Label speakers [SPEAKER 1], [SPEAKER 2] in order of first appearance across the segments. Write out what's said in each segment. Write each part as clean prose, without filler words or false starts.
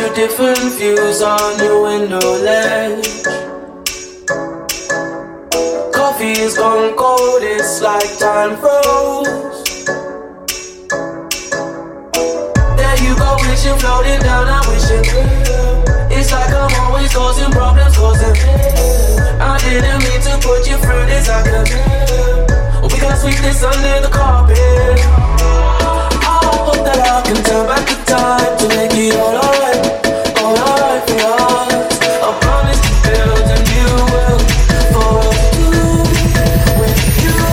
[SPEAKER 1] two different views on your window ledge. Coffee is gone cold, it's like time froze. There you go, wishing floating down, I'm wishing. It's like I'm always causing problems, causing. I didn't mean to put you through this, I could. We can sweep this under the carpet. I hope that I can turn back the time to make it all alright for us. I promise to build a new world for us two, with you.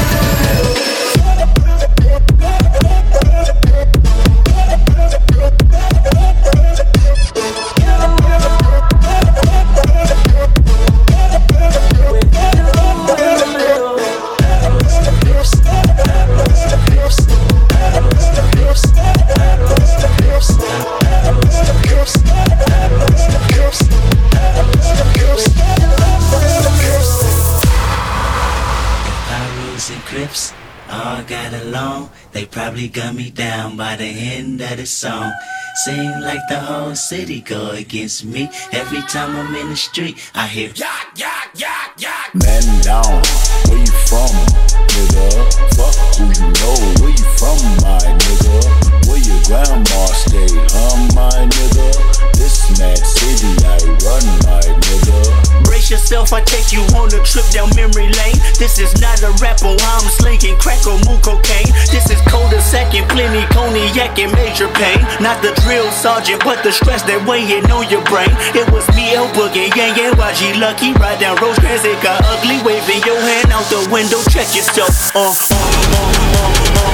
[SPEAKER 2] All got along, they probably gun me down by the end of the song. Seem like the whole city go against me. Every time I'm in the street, I hear yak, yak, yak, yak.
[SPEAKER 3] Man down, where you from, nigga? Fuck who you know, where you from, my nigga? Where your grandma stay, my nigga? This mad city I run, my nigga.
[SPEAKER 2] Brace yourself, I take you on a trip down memory lane. This is not a rapper, I'm slinging crack or moon cocaine. This is cul-de-sac and plenty cognac and major pain. Not the drill sergeant, but the stress that weighing on your brain. It was me, El Boogie, Yang and YG Lucky. Ride down Rosecrans, it got ugly. Waving your hand out the window, check yourself.